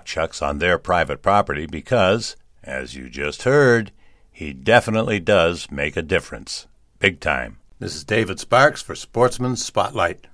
rock chucks on their private property because, as you just heard, he definitely does make a difference. Big time. This is David Sparks for Sportsman's Spotlight.